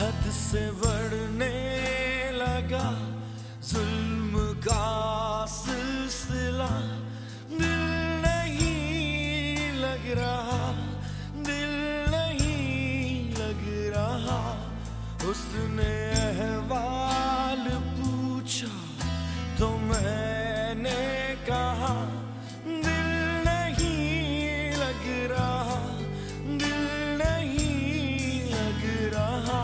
हद से बढ़ने लगा जुल्म का सिलसिला। दिल नहीं लग रहा, दिल नहीं लग रहा। उसने अहवाल पूछा तो मैंने कहा दिल नहीं लग रहा, दिल नहीं लग रहा।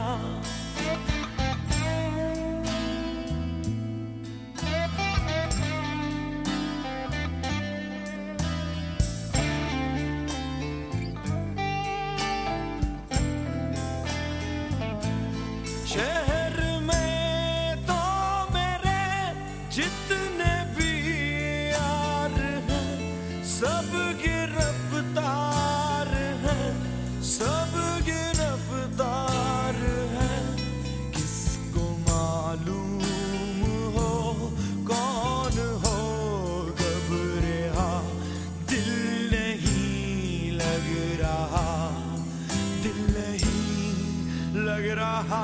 शहर में तो मेरे जितने भी यार हैं, सब गिरफ्तार हैं, सब गिरफ्तार हैं। किसको मालूम हो कौन हो घबरा, दिल नहीं लग रहा, दिल नहीं लग रहा।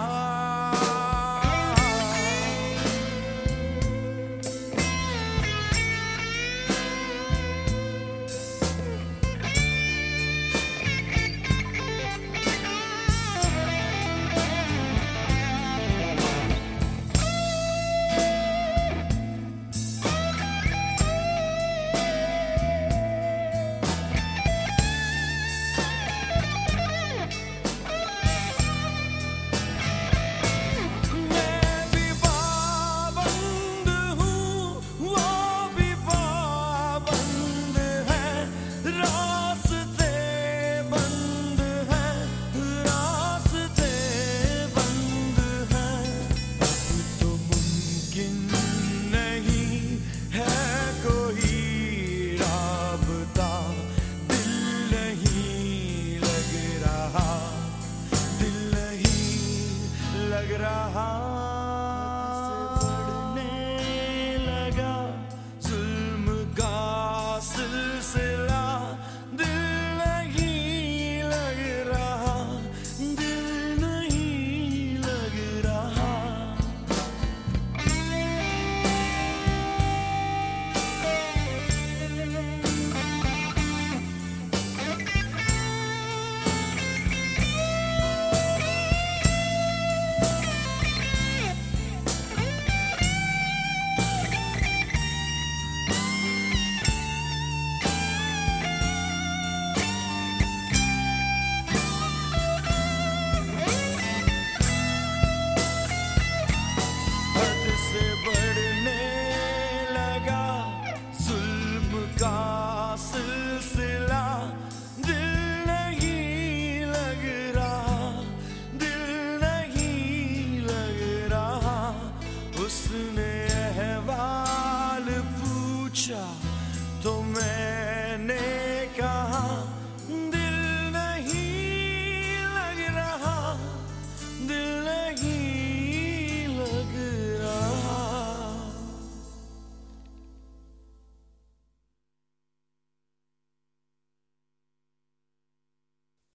लग रहा